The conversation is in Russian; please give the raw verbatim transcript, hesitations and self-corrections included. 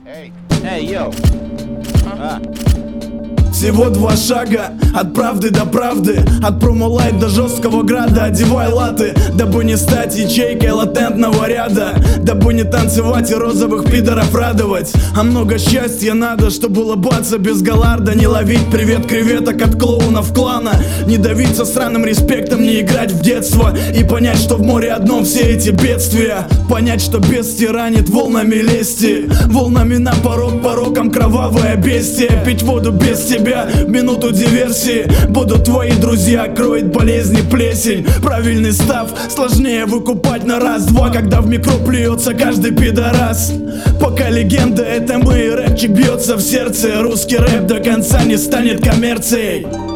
Эй, эй, йоу. А. Всего два шага от правды до правды, от промо-лайт до жесткого града. Одевай латы, дабы не стать ячейкой латентного ряда, дабы не танцевать и розовых пидоров радовать. А много счастья надо, чтобы улыбаться без галарда, не ловить привет креветок от клоунов клана, не давиться сраным респектом, не играть в детство и понять, что в море одном все эти бедствия. Понять, что бес тиранит волнами лести, волнами на порог, пороком кровавое бестие. Пить воду без тебя в минуту диверсии, будут твои друзья, кроет болезни плесень. Правильный став сложнее выкупать на раз-два, когда в микро плюется каждый пидорас. Пока легенда это мы, и рэпчик бьется в сердце. Русский рэп до конца не станет коммерцией.